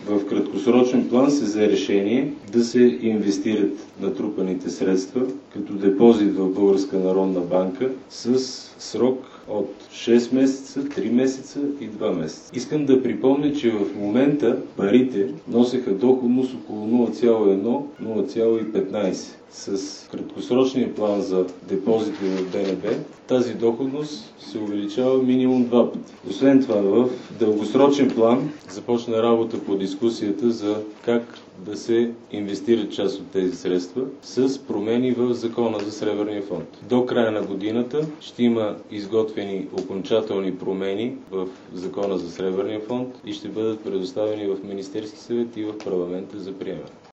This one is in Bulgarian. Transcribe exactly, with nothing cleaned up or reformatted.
В краткосрочен план се взе решение да се инвестират натрупаните средства като депозит в Българска народна банка с срок от шест месеца, три месеца и два месеца. Искам да припомня, че в момента парите носеха доходност около нула цяло едно - нула цяло петнайсет. С краткосрочния план за депозити в Б Н Б тази доходност се увеличава минимум два пъти. Освен това, в дългосрочен план започна работа по дискусията за как да се инвестират част от тези средства с промени в Закона за Сребърния фонд. До края на годината ще има изготвени окончателни промени в Закона за Сребърния фонд и ще бъдат предоставени в Министерски съвет и в парламента за приемане.